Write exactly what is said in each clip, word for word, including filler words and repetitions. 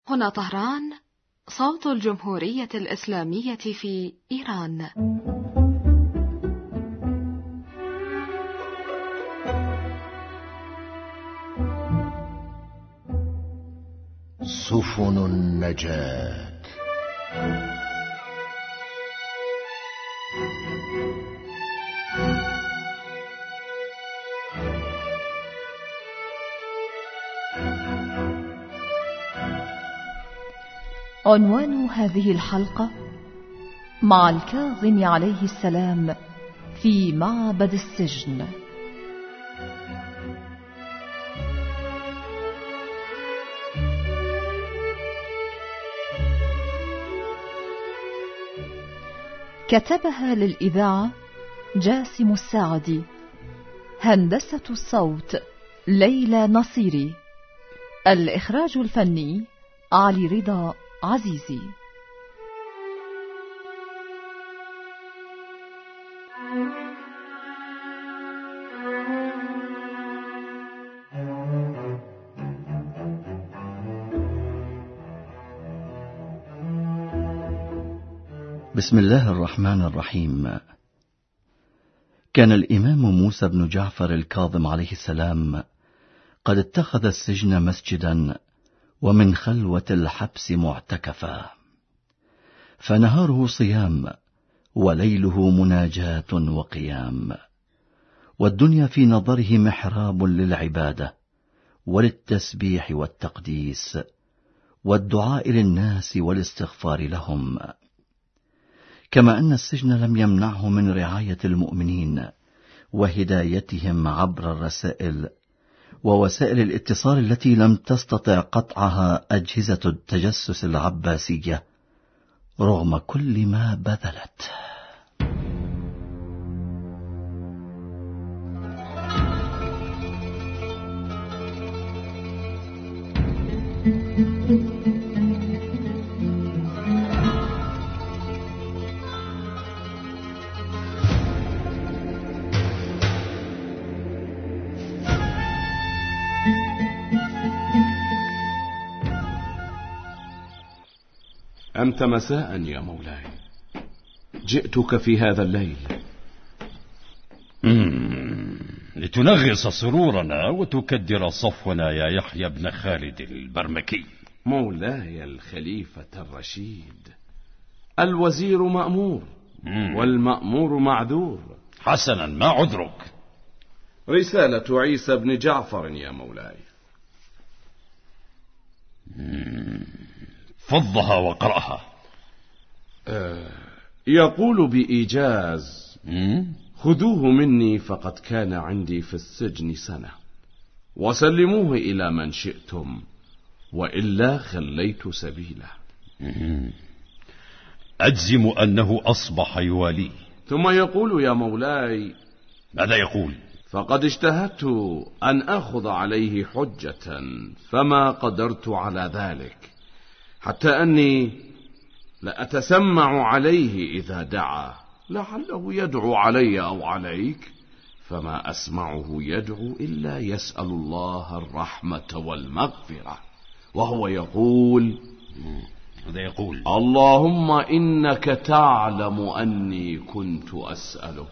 هنا طهران، صوت الجمهورية الإسلامية في إيران. سفن النجاة. عنوان هذه الحلقة: مع الكاظم عليه السلام في معبد السجن. كتبها للإذاعة جاسم الساعدي، هندسة الصوت ليلى نصيري، الإخراج الفني علي رضا عزيزي. بسم الله الرحمن الرحيم. كان الإمام موسى بن جعفر الكاظم عليه السلام قد اتخذ السجن مسجدا، ومن خلوة الحبس معتكفا، فنهاره صيام وليله مناجاة وقيام، والدنيا في نظره محراب للعبادة وللتسبيح والتقديس والدعاء للناس والاستغفار لهم. كما أن السجن لم يمنعه من رعاية المؤمنين وهدايتهم عبر الرسائل ووسائل الاتصال التي لم تستطع قطعها أجهزة التجسس العباسية رغم كل ما بذلت. أنت مساء يا مولاي، جئتك في هذا الليل مم. لتنغص سرورنا وتكدر صفونا يا يحيى بن خالد البرمكي. مولاي الخليفة الرشيد، الوزير مأمور مم. والمأمور معذور. حسنا، ما عذرك؟ رسالة عيسى بن جعفر يا مولاي. مم. فضها وقرأها. أه يقول بإيجاز: خذوه مني فقد كان عندي في السجن سنة، وسلموه إلى من شئتم، وإلا خليت سبيله. أجزم أنه أصبح يوالي. ثم يقول يا مولاي. ماذا يقول؟ فقد اجتهدت أن أخذ عليه حجة، فما قدرت على ذلك، حتى أني لأتسمع عليه إذا دعا، لعله يدعو علي أو عليك، فما أسمعه يدعو إلا يسأل الله الرحمة والمغفرة، وهو يقول ماذا يقول؟ اللهم إنك تعلم أني كنت أسألك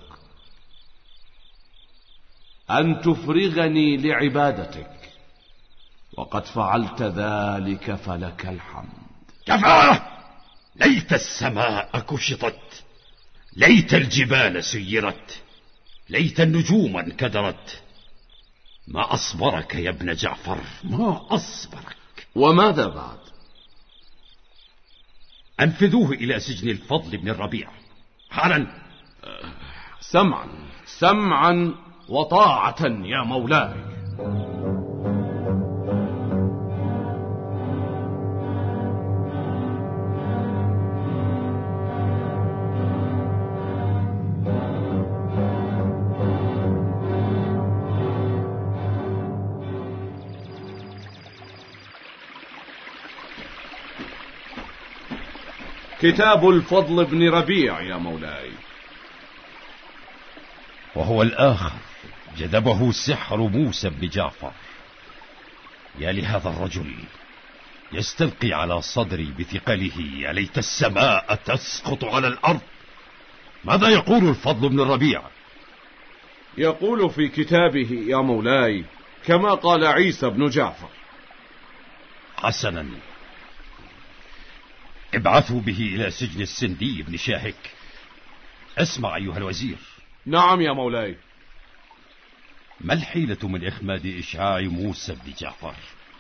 أن تفرغني لعبادتك، وقد فعلت ذلك فلك الحمد. كفى! ليت السماء كشطت، ليت الجبال سيرت، ليت النجوم انكدرت. ما أصبرك يا ابن جعفر، ما أصبرك. وماذا بعد؟ أنفذوه إلى سجن الفضل بن الربيع حالا. سمعا سمعا وطاعة يا مولاي. كتاب الفضل بن ربيع يا مولاي. وهو الآخر جذبه سحر موسى بن جعفر. يا لهذا الرجل، يستلقي على صدري بثقله، يا ليت السماء تسقط على الأرض. ماذا يقول الفضل بن الربيع؟ يقول في كتابه يا مولاي كما قال عيسى بن جعفر. حسنا، ابعثوا به إلى سجن السندي بن شاهك. اسمع أيها الوزير. نعم يا مولاي. ما الحيلة من إخماد إشعاع موسى بن جعفر؟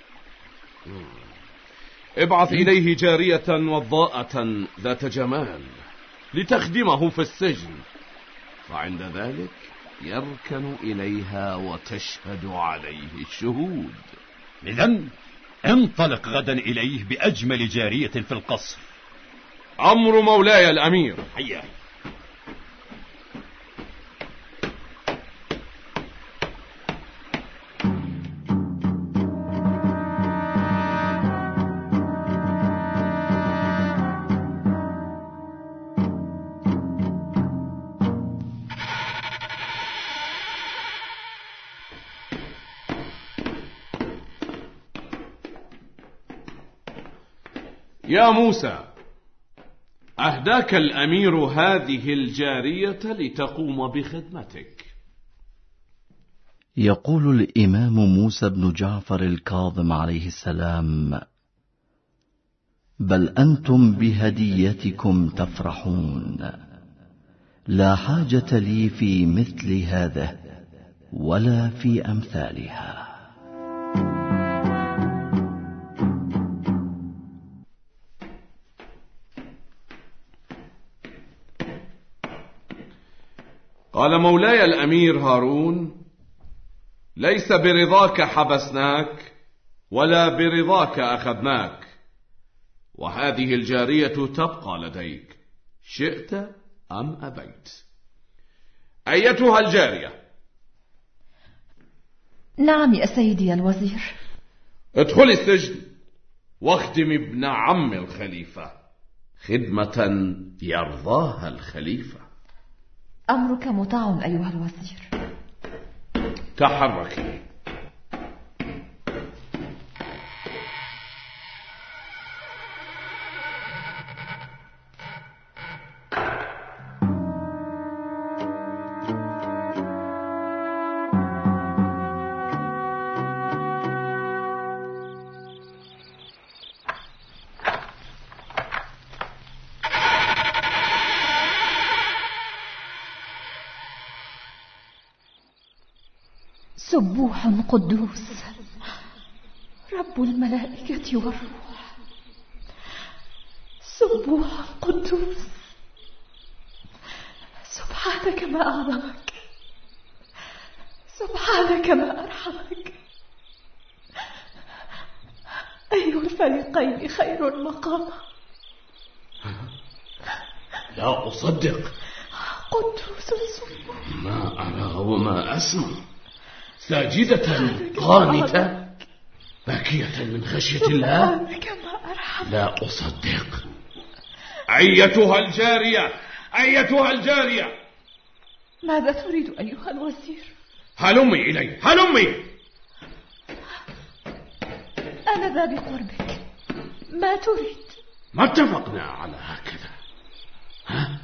ابعث إليه جارية وضاءة ذات جمال لتخدمه في السجن، فعند ذلك يركن إليها وتشهد عليه الشهود. إذن انطلق غدا إليه بأجمل جارية في القصر. أمر مولاي الأمير. حيا. يا موسى، أهداك الأمير هذه الجارية لتقوم بخدمتك. يقول الإمام موسى بن جعفر الكاظم عليه السلام: بل أنتم بهديتكم تفرحون، لا حاجة لي في مثل هذا ولا في أمثالها. قال مولاي الأمير هارون: ليس برضاك حبسناك ولا برضاك أخذناك، وهذه الجارية تبقى لديك شئت أم أبيت. أيتها الجارية. نعم يا سيدي الوزير. ادخلي السجن واخدم ابن عم الخليفة خدمة يرضاها الخليفة. أمرك مطاع أيها الوزير. تحركي. سبوح قدوس رب الملائكة والروح. سبوح قدوس، سبحانك ما أعظمك، سبحانك ما أرحمك. أي الفريقين خير مقاما. لا أصدق. قدوس سبوح. ما أرى وما أسمع. ساجدة قانتة باكية من خشية الله. لا أصدق. أيتها الجارية، أيتها الجارية. ماذا تريد أيها الوزير؟ هلمي إلي، هلمي. أنا ذا بقربك. ما تريد؟ ما اتفقنا على هكذا؟ ها؟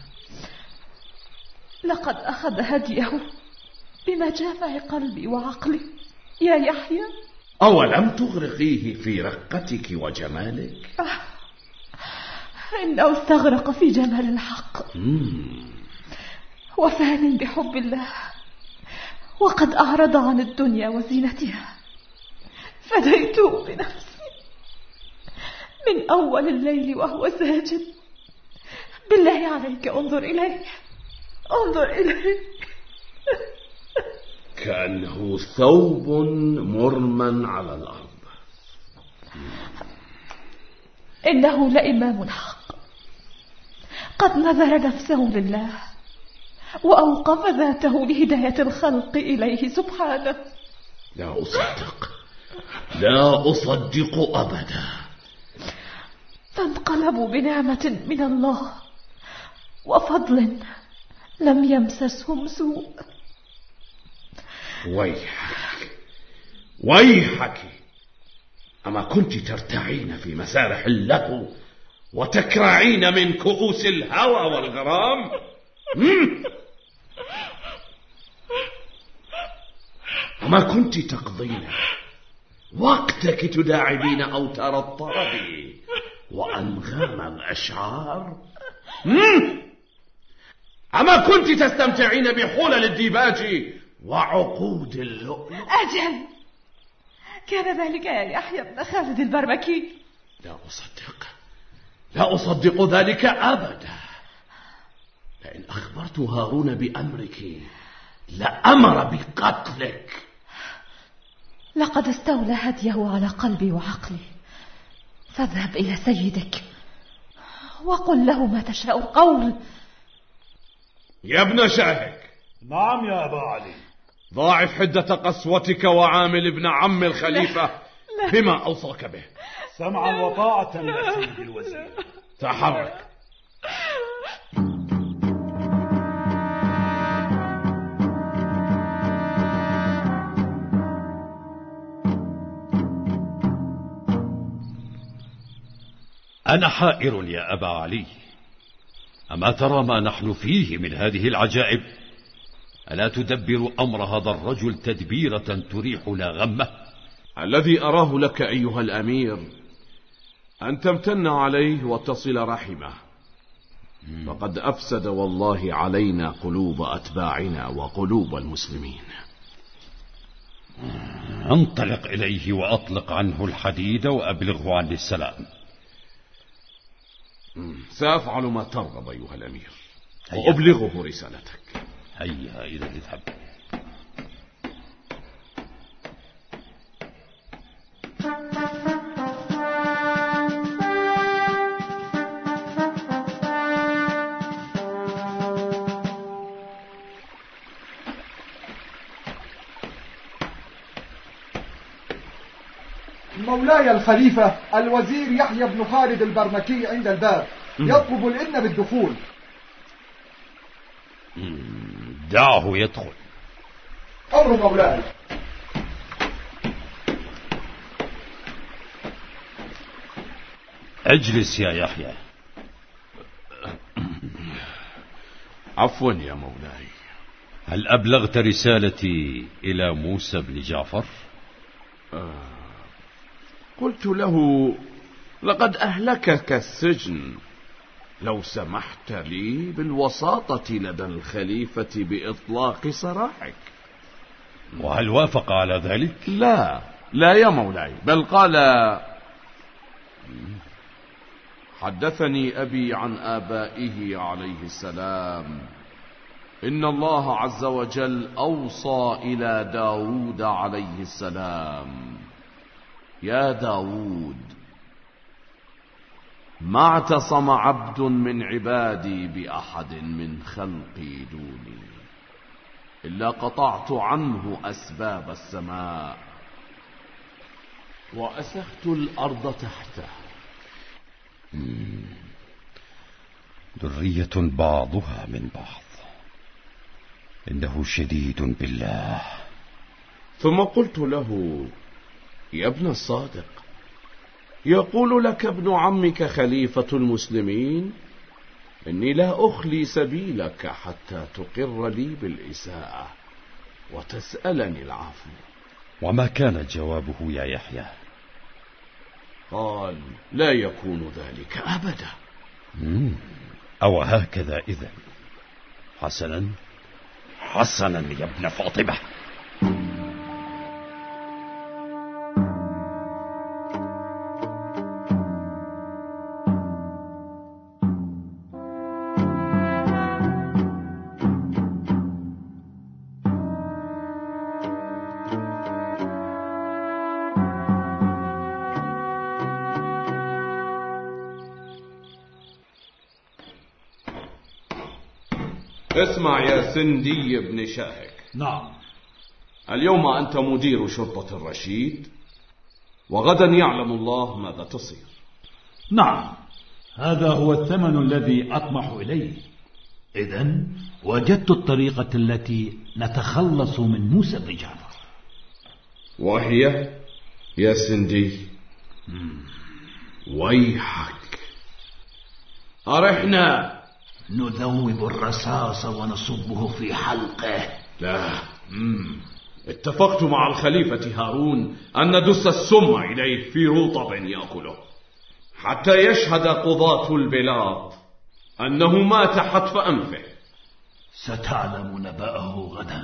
لقد أخذ هديه بمجامع قلبي وعقلي يا يحيى. أولم تغرقيه في رقتك وجمالك؟ آه. إنه استغرق في جمال الحق وفان بحب الله، وقد أعرض عن الدنيا وزينتها، فديته بنفسي من أول الليل وهو ساجد. بالله عليك انظر إليه، انظر إليه. كأنه ثوب مرمى على الأرض. إنه لإمام حق، قد نذر نفسه لله وأوقف ذاته لهداية الخلق إليه سبحانه. لا أصدق، لا أصدق أبدا. فانقلبوا بنعمة من الله وفضل لم يمسسهم سوء. ويحك ويحك، أما كنت ترتعين في مسارح اللهو وتكرعين من كؤوس الهوى والغرام؟ أما كنت تقضين وقتك تداعبين أوتار الطرب وأنغام الأشعار؟ أما كنت تستمتعين بحلل الديباج وعقود اللؤلؤ؟ أجل، كان ذلك يا يحيى بن خالد البرمكي. لا أصدق، لا أصدق ذلك أبدا. لئن أخبرت هارون بأمرك لأمر بقتلك. لقد استولى هديه على قلبي وعقلي، فاذهب إلى سيدك وقل له ما تشاء القول. يا ابن شاهك. نعم يا أبا علي. ضاعف حدة قسوتك وعامل ابن عم الخليفة لا. لا. بما أوصاك به. سمعا وطاعة يا سيدي الوزير. تحرك. أنا حائر يا أبا علي، أما ترى ما نحن فيه من هذه العجائب؟ ألا تدبر أمر هذا الرجل تدبيرة تريحنا غمه؟ الذي أراه لك أيها الأمير أن تمتن عليه وتصل رحمه، فقد أفسد والله علينا قلوب أتباعنا وقلوب المسلمين. انطلق إليه وأطلق عنه الحديد وأبلغه عني السلام. سأفعل ما ترغب أيها الأمير وأبلغه رسالتك. هيا إذا اذهب. مولاي الخليفة، الوزير يحيى بن خالد البرمكي عند الباب يطلب الإذن بالدخول. دعه يدخل. أمر مولاي. اجلس يا يحيى. عفوا يا مولاي. هل أبلغت رسالتي إلى موسى بن جعفر؟ آه قلت له لقد أهلكك السجن، لو سمحت لي بالوساطة لدى الخليفة بإطلاق سراحك. وهل وافق على ذلك؟ لا لا يا مولاي، بل قال حدثني أبي عن آبائه عليه السلام إن الله عز وجل أوصى إلى داود عليه السلام: يا داود، ما اعتصم عبد من عبادي بأحد من خلقي دوني إلا قطعت عنه أسباب السماء وأسخت الأرض تحته. ذرية بعضها من بعض، إنه شديد بالله. ثم قلت له: يا ابن الصادق، يقول لك ابن عمك خليفة المسلمين إني لا أخلي سبيلك حتى تقر لي بالإساءة وتسألني العفو. وما كان جوابه يا يحيى؟ قال: لا يكون ذلك أبدا. مم. أو هكذا إذن. حسنا حسنا يا ابن فاطمة. اسمع يا سندي بن شاهك. نعم. اليوم أنت مدير شرطة الرشيد، وغدا يعلم الله ماذا تصير. نعم، هذا هو الثمن الذي أطمح إليه. إذن وجدت الطريقة التي نتخلص من موسى بن جعفر. وهي يا سندي؟ ويحك، أرحنا. نذوب الرصاص ونصبه في حلقه. لا، مم. اتفقت مع الخليفة هارون أن ندس السم إليه في رطب يأكله حتى يشهد قضاة البلاد أنه مات حتف أنفه. ستعلم نبأه غدا.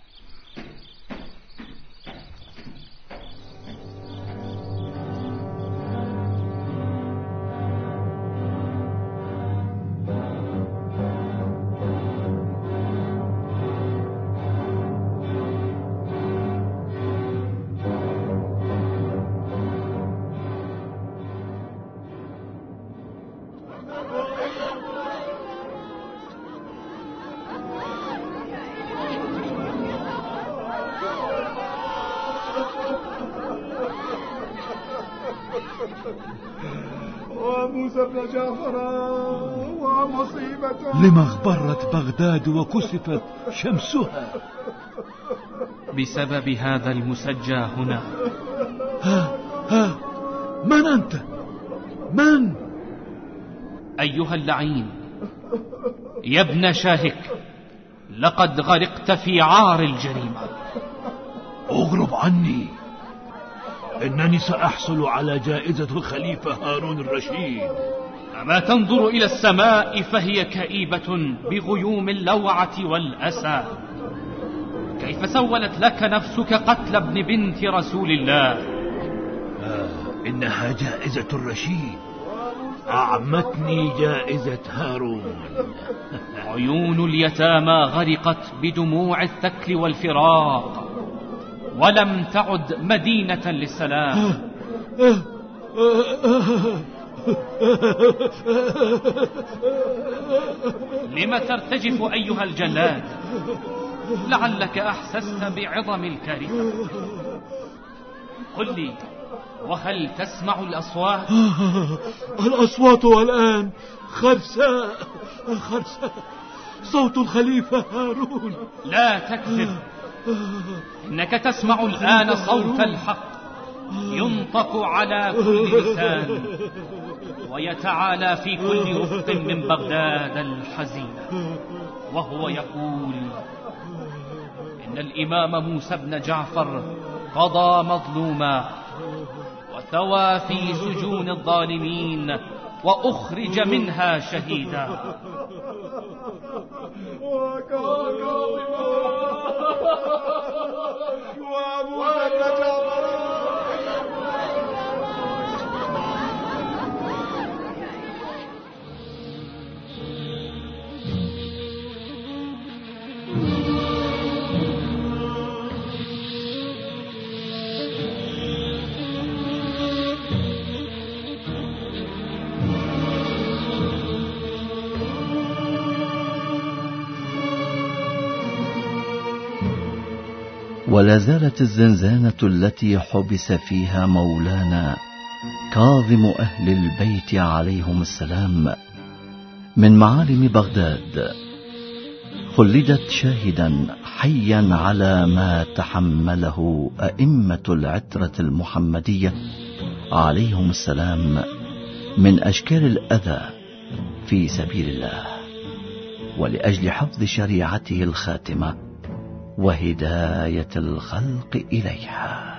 وموسى بن جعفر ومصيبته. لما اغبرت بغداد وكسفت شمسها؟ بسبب هذا المسجى هنا. ها ها من أنت؟ من؟ أيها اللعين يا ابن شاهك، لقد غرقت في عار الجريمة. اغرب عني، إنني سأحصل على جائزة الخليفة هارون الرشيد. أما تنظر إلى السماء فهي كئيبة بغيوم اللوعة والأسى. كيف سولت لك نفسك قتل ابن بنت رسول الله؟ آه إنها جائزة الرشيد، أعمتني جائزة هارون. عيون اليتامى غرقت بدموع الثكل والفراق، ولم تعد مدينة للسلام. لم ترتجف أيها الجلاد؟ لعلك أحسست بعظم الكارثة. قل لي، وهل تسمع الأصوات؟ الأصوات والآن خرساء خرساء، صوت الخليفة هارون. لا تكذب، إنك تسمع الآن صوت الحق ينطق على كل لسان ويتعالى في كل أفق من بغداد الحزينة، وهو يقول إن الإمام موسى بن جعفر قضى مظلوما، وثوى في سجون الظالمين، وأخرج منها شهيدا. ولا زالت الزنزانة التي حبس فيها مولانا كاظم أهل البيت عليهم السلام من معالم بغداد خلدت شاهدا حيا على ما تحمله أئمة العترة المحمدية عليهم السلام من أشكال الأذى في سبيل الله، ولأجل حفظ شريعته الخاتمة وهداية الخلق إليها.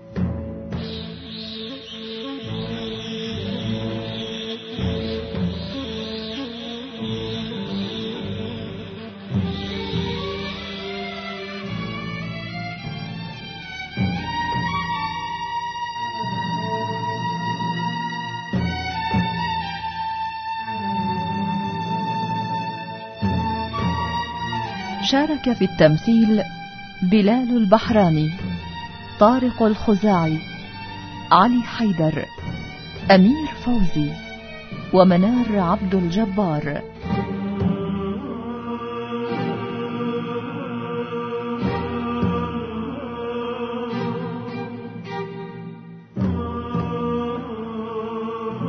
شارك في التمثيل بلال البحراني، طارق الخزاعي، علي حيدر، أمير فوزي، ومنار عبد الجبار.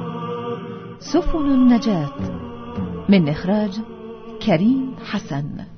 سفن النجاة من إخراج كريم حسن.